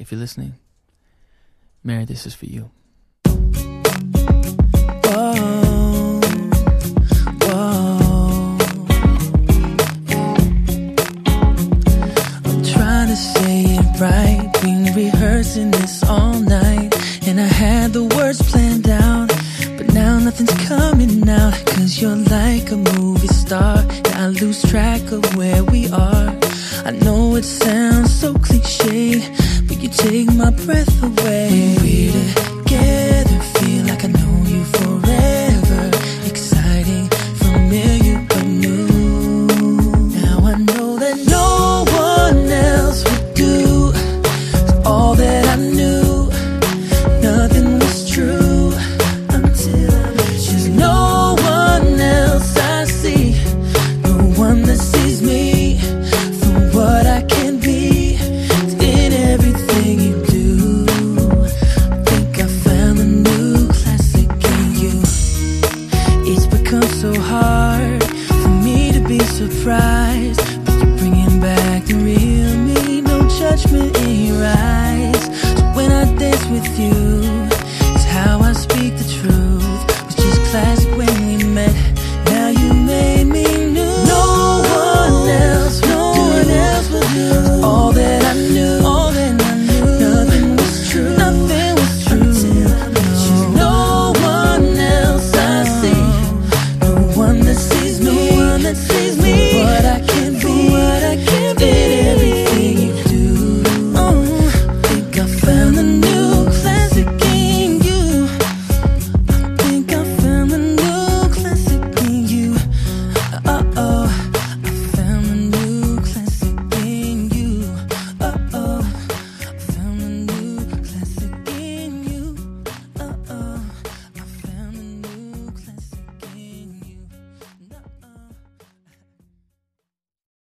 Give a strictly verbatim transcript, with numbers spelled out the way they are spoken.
if you're listening, Mary, this is for you. Whoa, whoa. I'm trying to say it right. Been rehearsing this all night, and I had the words planned out, but now nothing's coming out. Cause you're like a movie star, and I lose track of where we are. I know it sounds so cliche, but you take my breath away. When we're together, feel like I know you forever. Exciting, familiar, but new. Now I know that no one else would do all that I knew. Nothing was true until I met you. There's no one else I see, no one that sees me for what I can be. It's in everything you do. I think I found a new classic in you. It's become so hard for me to be surprised, but you're bringing back the real me. No judgment in your eyes. So when I dance with you,